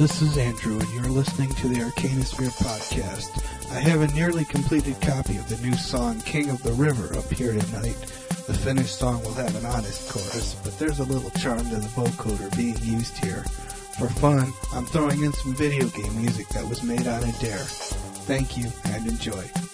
This is Andrew, and you're listening to the Arcanosphere podcast. I have a nearly completed copy of the new song, King of the River, up here tonight. The finished song will have an honest chorus, but there's a little charm to the vocoder being used here. For fun, I'm throwing in some video game music that was made on a dare. Thank you, and enjoy.